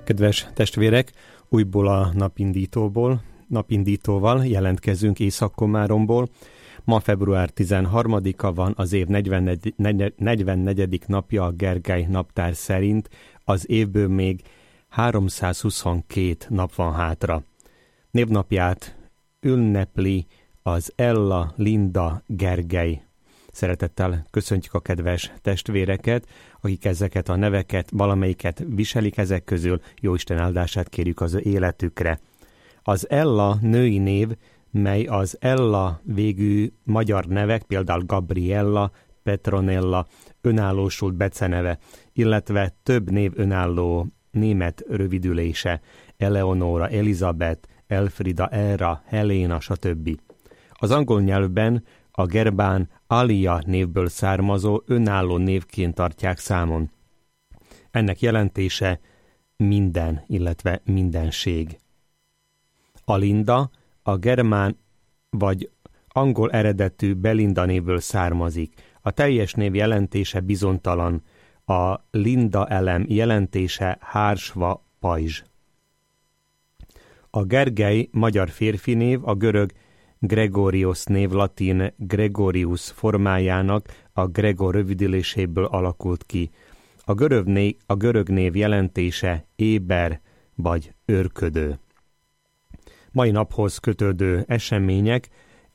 Kedves testvérek, újból a napindítóval jelentkezünk Észak-Komáromból. Ma február 13-a van, az év 44. napja a Gergely naptár szerint, az évből még 322 nap van hátra. Névnapját ünnepli az Ella Linda Gergely. Szeretettel köszöntjük a kedves testvéreket, akik ezeket a neveket, valamelyiket viselik ezek közül, Jóisten áldását kérjük az ő életükre. Az Ella női név, mely az Ella végű magyar nevek, például Gabriella, Petronella, önállósult beceneve, illetve több név önálló német rövidülése, Eleonora, Elizabeth, Elfrida, Era, Helena, stb. Az angol nyelvben a gerbán Alia névből származó önálló névként tartják számon. Ennek jelentése minden, illetve mindenség. Alinda a germán vagy angol eredetű Belinda névből származik. A teljes név jelentése bizonytalan. A Linda elem jelentése hársva pajzs. A Gergely magyar férfi név a görög Gregorios név latin Gregorius formájának, a Gregor rövidüléséből alakult ki. A görög név jelentése éber vagy őrködő. Mai naphoz kötődő események: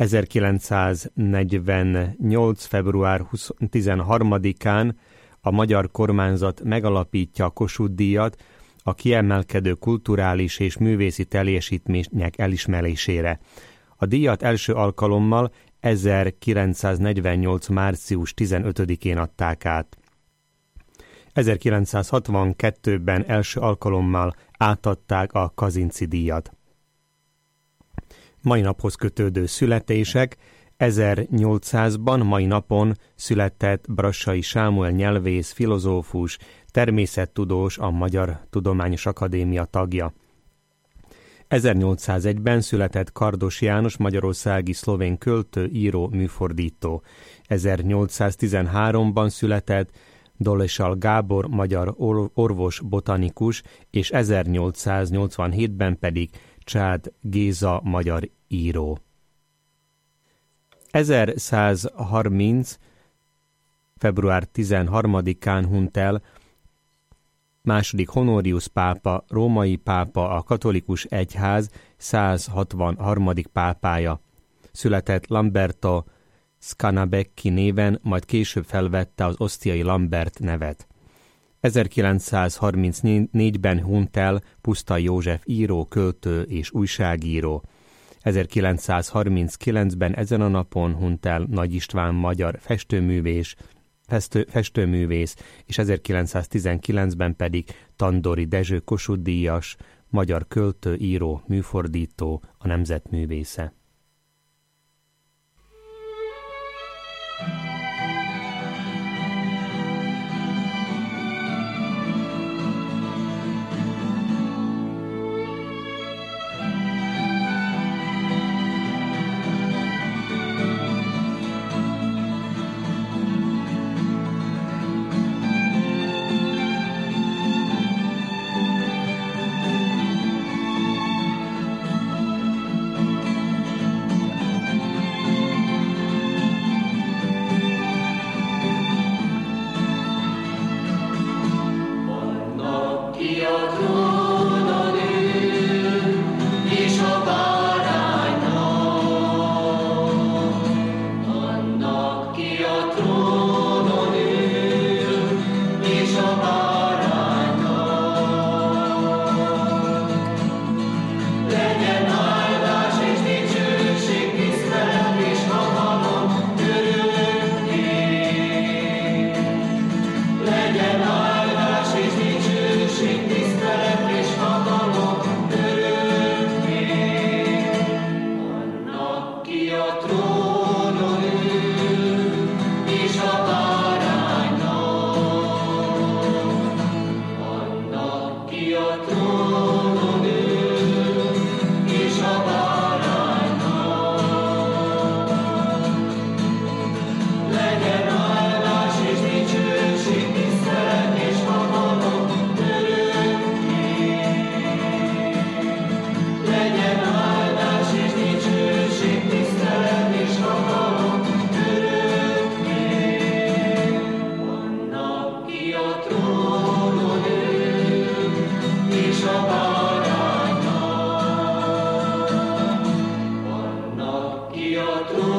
1948. február 13-án a magyar kormányzat megalapítja a Kossuth-díjat a kiemelkedő kulturális és művészi teljesítmények elismerésére. A díjat első alkalommal 1948. március 15-én adták át. 1962-ben első alkalommal átadták a Kazinczy díjat. Mai naphoz kötődő születések: 1800-ban mai napon született Brassai Sámuel nyelvész, filozófus, természettudós, a Magyar Tudományos Akadémia tagja. 1801-ben született Kardos János, magyarországi szlovén költő, író, műfordító. 1813-ban született Dolesal Gábor, magyar orvos, botanikus, és 1887-ben pedig Csád Géza, magyar író. 1130. február 13-án hunyt el második Honorius pápa, római pápa, a katolikus egyház 163. pápája. Született Lamberto Scanabecchi néven, majd később felvette az osztiai Lambert nevet. 1934-ben hunyt el Pusztai József író, költő és újságíró. 1939-ben ezen a napon hunyt el Nagy István magyar festőművész, és 1919-ben pedig Tandori Dezső Kossuth-díjas, magyar költő, író, műfordító, a nemzetművésze.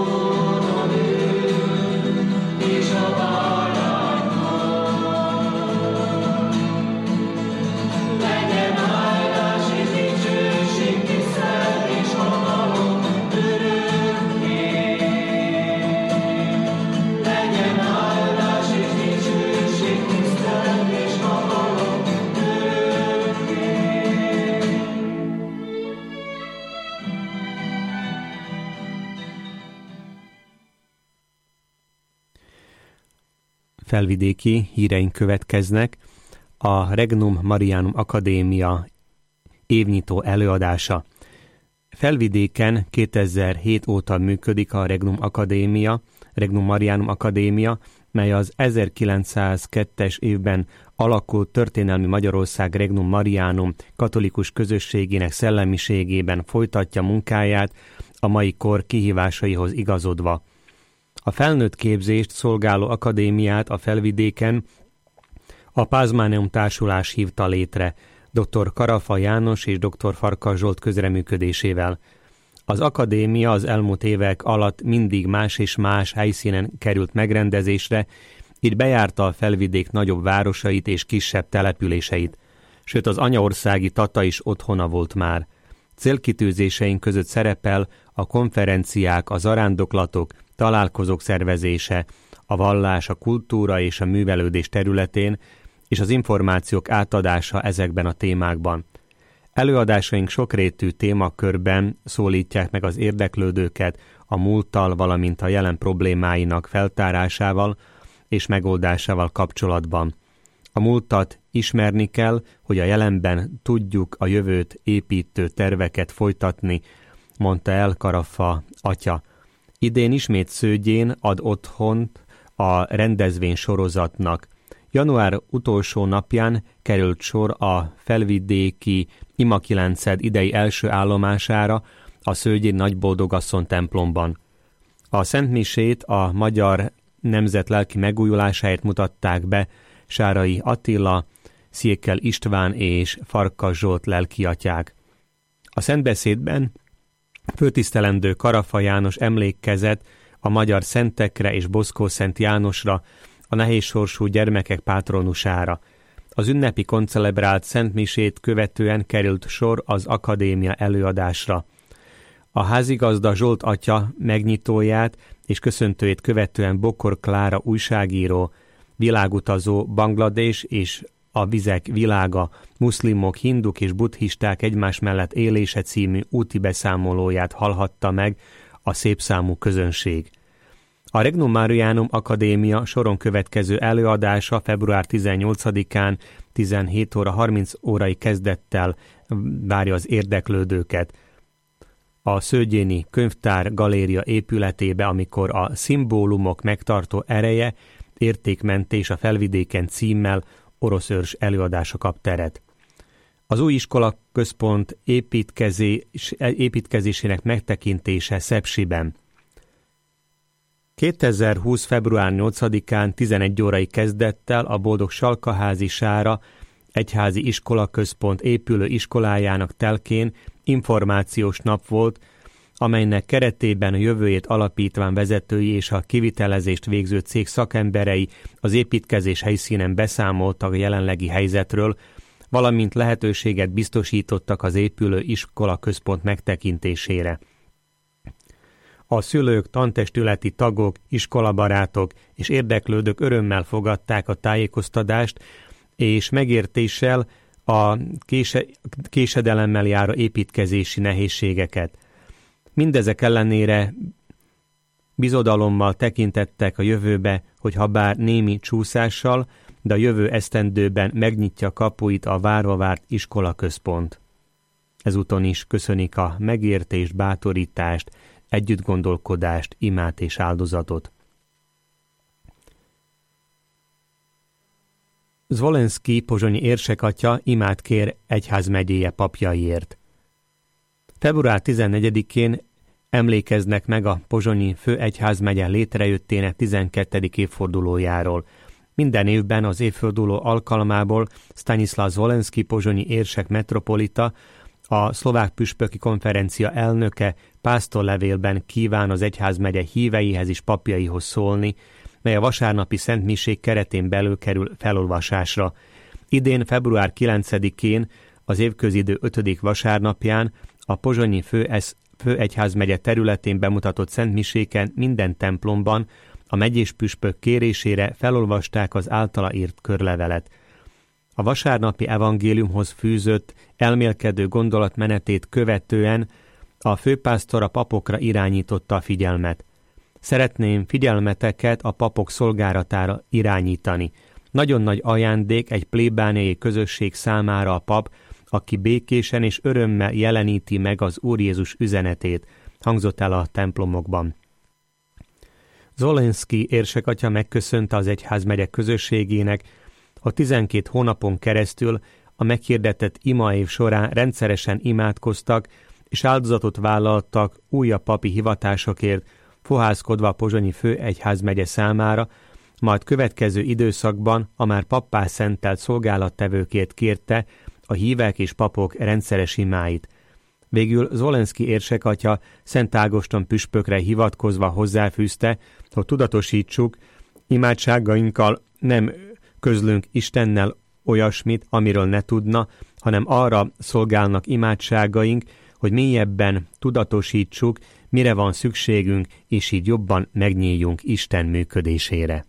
Felvidéki híreink következnek. A Regnum Marianum Akadémia évnyitó előadása. Felvidéken 2007 óta működik a Regnum Marianum Akadémia, mely az 1902-es évben alakult történelmi Magyarország Regnum Marianum katolikus közösségének szellemiségében folytatja munkáját a mai kor kihívásaihoz igazodva. A felnőtt képzést szolgáló akadémiát a Felvidéken a Pázmáneum Társulás hívta létre, dr. Karafa János és dr. Farkas Zsolt közreműködésével. Az akadémia az elmúlt évek alatt mindig más és más helyszínen került megrendezésre, így bejárta a Felvidék nagyobb városait és kisebb településeit, sőt az anyaországi Tata is otthona volt már. Célkitűzéseink között szerepel a konferenciák, a zarándoklatok, találkozók szervezése, a vallás, a kultúra és a művelődés területén, és az információk átadása ezekben a témákban. Előadásaink sokrétű témakörben szólítják meg az érdeklődőket a múlttal, valamint a jelen problémáinak feltárásával és megoldásával kapcsolatban. A múltat ismerni kell, hogy a jelenben tudjuk a jövőt építő terveket folytatni, mondta el Karafa atya. Idén ismét Szőgyén ad otthont a rendezvény sorozatnak. Január utolsó napján került sor a felvidéki Imakilenced idei első állomására a Szőgyén Nagyboldogasszony templomban. A szentmisét a magyar nemzet lelki megújulásáért mutatták be Sárai Attila, Székely István és Farkas Zsolt lelkiatyák. A szentbeszédben főtisztelendő Karafa János emlékezett a magyar szentekre és Boszkó Szent Jánosra, a nehézsorsú gyermekek pátronusára. Az ünnepi koncelebrált szentmisét követően került sor az akadémia előadásra. A házigazda Zsolt atya megnyitóját és köszöntőjét követően Bokor Klára újságíró, világutazó Banglades és a vizek világa, muszlimok, hinduk és buddhisták egymás mellett élése című úti beszámolóját hallhatta meg a szépszámú közönség. A Regnum Marianum Akadémia soron következő előadása február 18-án 17 óra 30 órai kezdettel várja az érdeklődőket. A Szőgyéni Könyvtár Galéria épületébe, amikor a Szimbólumok megtartó ereje, értékmentés a Felvidéken címmel oroszőrs előadása kap teret. Az új iskola központ építkezésének megtekintése Szepsiben. 2020. február 8-án 11 órai kezdettel a Boldog Salkaházi Sára egyházi iskolaközpont épülő iskolájának telkén információs nap volt, amelynek keretében a Jövőjét Alapítvány vezetői és a kivitelezést végző cég szakemberei az építkezés helyszínen beszámoltak a jelenlegi helyzetről, valamint lehetőséget biztosítottak az épülő iskolaközpont megtekintésére. A szülők, tantestületi tagok, iskolabarátok és érdeklődők örömmel fogadták a tájékoztatást, és megértéssel a késedelemmel járó építkezési nehézségeket. Mindezek ellenére bizodalommal tekintettek a jövőbe, hogy habár némi csúszással, de a jövő esztendőben megnyitja kapuit a várva várt iskolaközpont. Ezúton is köszönik a megértést, bátorítást, együttgondolkodást, imát és áldozatot. Zvolenszky pozsonyi érsekatya imát kér egyházmegyéje papjaiért. Február 14-én emlékeznek meg a pozsonyi főegyházmegye létrejöttének 12. évfordulójáról. Minden évben az évforduló alkalmából Stanislav Zvolenszky pozsonyi érsek metropolita A szlovák püspöki konferencia elnöke pásztorlevélben kíván az egyházmegye híveihez és papjaihoz szólni, mely a vasárnapi szentmiség keretén belül kerül felolvasásra. Idén február 9-én, az évközidő 5. vasárnapján a pozsonyi főegyházmegye területén bemutatott szentmiséken minden templomban a megyés püspök kérésére felolvasták az általa írt körlevelet. A vasárnapi evangéliumhoz fűzött, elmélkedő gondolatmenetét követően a főpásztor a papokra irányította a figyelmet. Szeretném figyelmeteket a papok szolgálatára irányítani. Nagyon nagy ajándék egy plébániai közösség számára a pap, aki békésen és örömmel jeleníti meg az Úr Jézus üzenetét, hangzott el a templomokban. Zvolenszky érsekatya megköszönte az egyházmegye közösségének, hogy 12 hónapon keresztül a meghirdetett imaév során rendszeresen imádkoztak és áldozatot vállaltak újabb papi hivatásokért, fohászkodva a pozsonyi főegyházmegye számára, majd következő időszakban a már pappá szentelt szolgálattevőkért kérte a hívek és papok rendszeres imáit. Végül Zvolenszky érsekatya Szent Ágoston püspökre hivatkozva hozzáfűzte, hogy tudatosítsuk, imádságainkkal nem közlünk Istennel olyasmit, amiről ne tudna, hanem arra szolgálnak imádságaink, hogy mélyebben tudatosítsuk, mire van szükségünk, és így jobban megnyíljunk Isten működésére.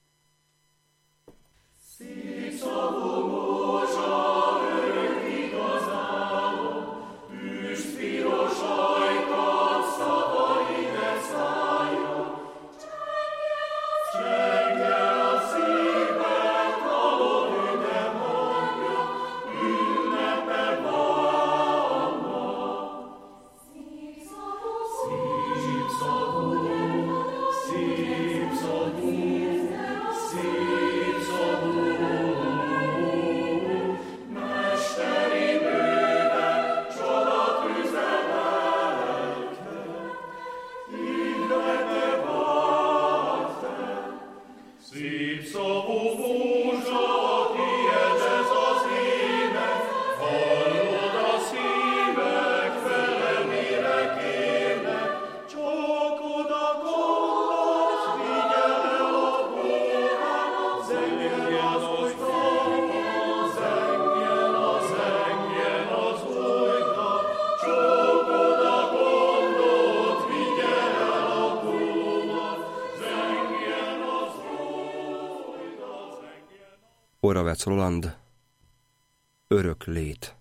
Oravec Roland, örök lét.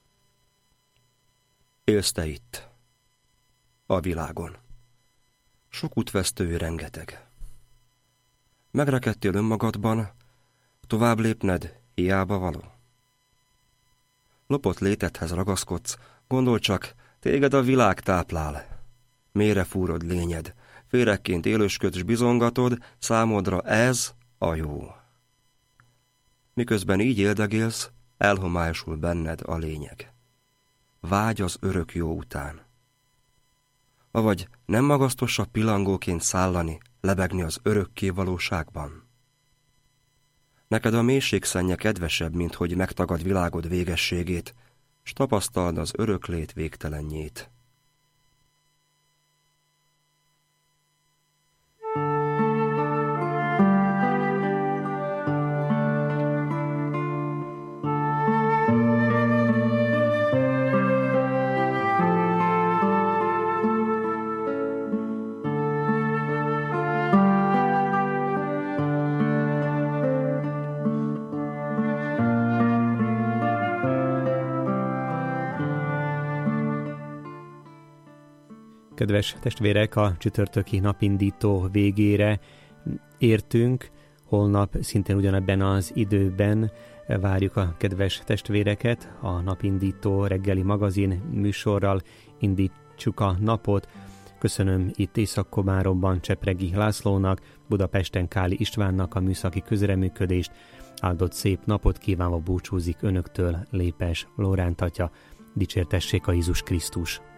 Élsz te itt, a világon. Sok útvesztő rengeteg. Megrekedtél önmagadban, tovább lépned hiába való. Lopott létedhez ragaszkodsz, gondolj csak, téged a világ táplál. Mélyre fúrod lényed, féregként élősködsz, s bizongatod, számodra ez a jó. Miközben így éldegélsz, elhomályosul benned a lényeg. Vágy az örök jó után. Avagy nem magasztosabb pillangóként szállani, lebegni az örökké valóságban? Neked a mélység szennye kedvesebb, mint hogy megtagad világod végességét, s tapasztald az öröklét végtelenjét. Kedves testvérek, a csütörtöki napindító végére értünk. Holnap szintén ugyanebben az időben várjuk a kedves testvéreket. A napindító reggeli magazin műsorral indítsuk a napot. Köszönöm itt Észak-Komáromban Csepregi Lászlónak, Budapesten Káli Istvánnak a műszaki közreműködést. Áldott szép napot kívánva búcsúzik önöktől Lépes Lóránt atya. Dicsértessék a Jézus Krisztus!